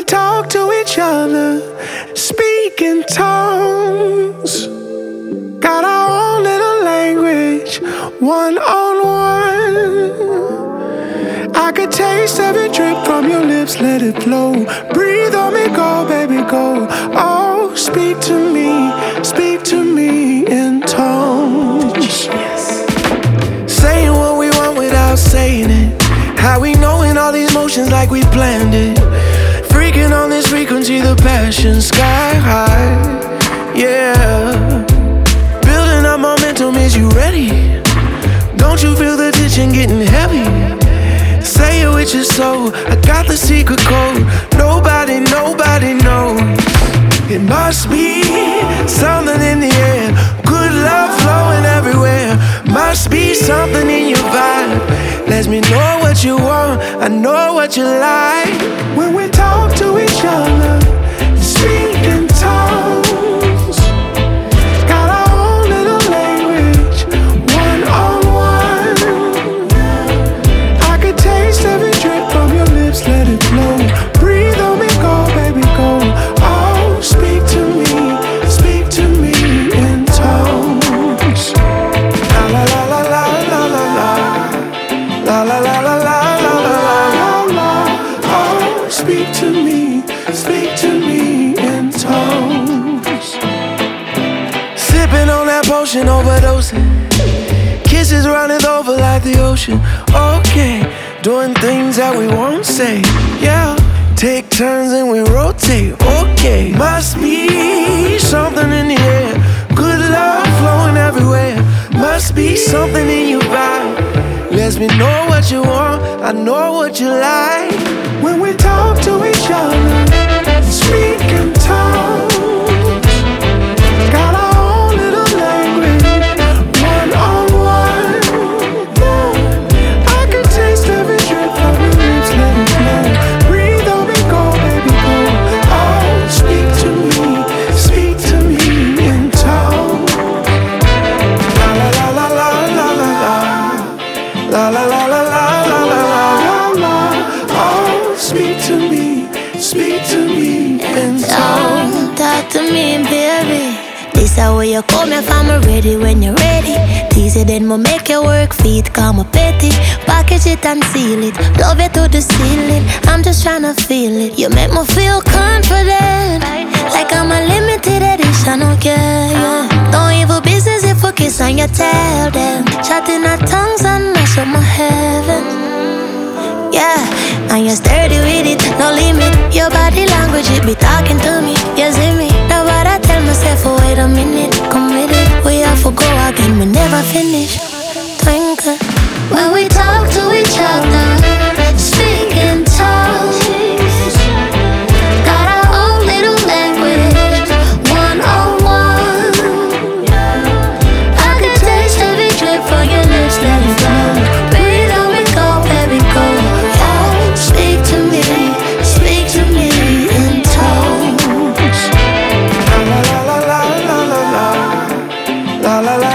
we talk to each other, speak in tongues. Got our own little language, one on one. I could taste every drip from your lips, let it flow. Breathe on me, go, baby, go. Oh, speak to me in tongues. Saying what we want without saying it. How we knowing all these motions like we planned it. Freaking on this frequency, the passion sky high. Yeah. Building up momentum, is you ready? Don't you feel the tension getting heavy? Say it with your soul, I got the secret code. Nobody knows. It must be something in the air. Good love flowing everywhere. Must be something in your vibe. Lets me know what you want, I know what you like. When we talk to each other, speak in tongues. Got our own little language, one on one. I could taste every drip from your lips, let it flow. Breathe on me, go, baby, go. Oh, speak to me in tongues. La la la la la la la la. La la la la la la la la. Oh, speak to me in tongues. Sipping on that potion, overdosing. Kisses running over like the ocean. Okay, doing things that we won't say. Yeah, take turns and we rotate. Okay, must be something in the air. Good love flowing everywhere. Must be something in your vibe. Lets me know what you want, I know what you like. When we talk to each other, speak in tongues. Got our own little language, one on one. I can taste every drip from your lips, let it flow. Breathe on me, go, baby, go. Oh, speak to me in tongues. La la la la la la la la. La la la la la la la la la. Oh, speak to me in tongues. Talk to me, baby. This is where you come from, I'm ready when you're ready. Tease it, then we'll make your work feet, come up petty. Package it and seal it, love it to the ceiling. I'm just tryna feel it, you make me feel confident. Like I'm a limited edition, okay, yeah. Don't evil business if we kiss and you tell them. Chatting our tongues and mash up my heaven. Yeah, and you're sturdy with it, no limit. Your body language, it be talking to me. You see me? Now what I tell myself, oh, wait a minute, come with it. We have to go again, we never finish. Twinkle. When we talk to each other, speak in tongues. Got our own little language, one on one. I can taste every drip from your lips, let it flow. Breathe on me, go, baby, go. Oh, speak to me in tongues. La la la la la la la. La la la.